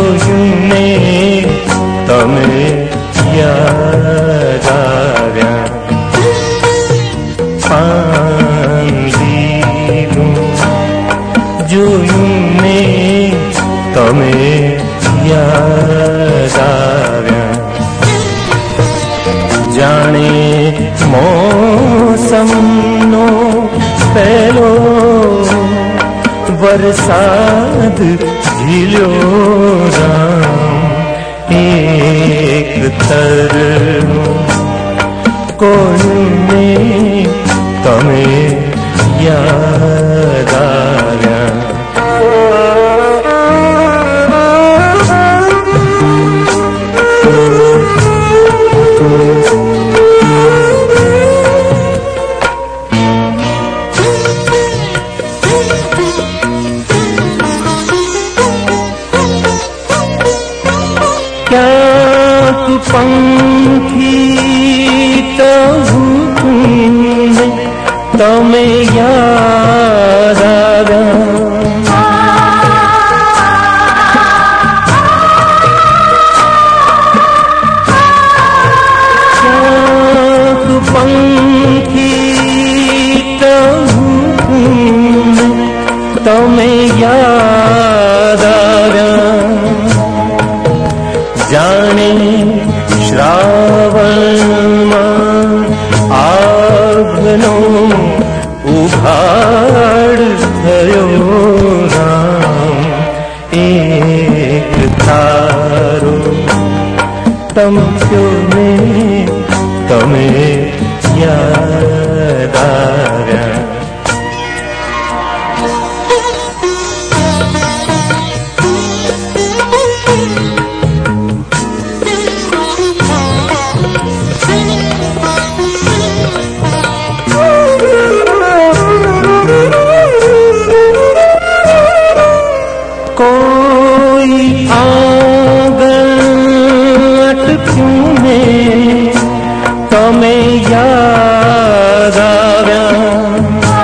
જોયુંને તમે યાદ આવ્યા પાંદીલું જોયુંને તમે યાદ આવ્યા જાણે મોસમનો પહેલો વરસાદ ઝીલ્યો રામ એક તરનો કોઈને તમે યાદ આવ્યા क्या तू पंखी तुमने तमे याद આવ્યા क्या तू पंखी तुमने तमे याद આવ્યા जाने श्रावणમાં આગનો ઉઘાડ થયો રામ એક તારો તમસ્યો ને તમે યાદ આવ્યા कोई आगट क्यों तमे याद આવ્યા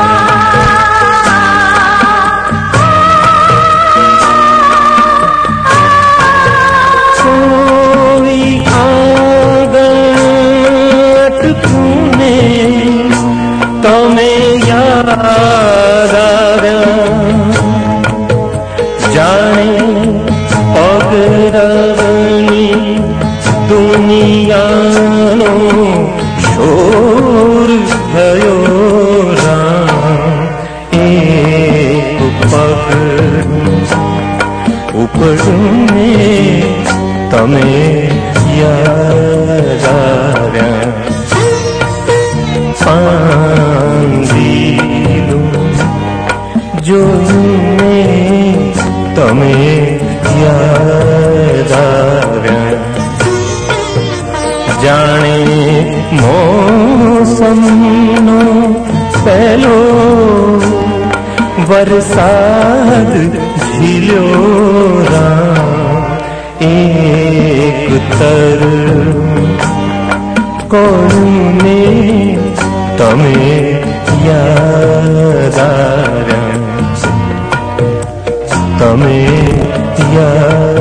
कोई आगट क्यों तमे याद આવ્યા जाने पगरवनी दुनियानो शोर भयो राम एक पग उपड़ने तमे याद આવ્યા પાંદીલું જોઈને તમે યાદ આવ્યા જાણે મોસમનો પહેલો વરસાદ ઝીલ્યો રામ એક તરનો કોઈને તમે યાદ આવ્યા તમે યાદ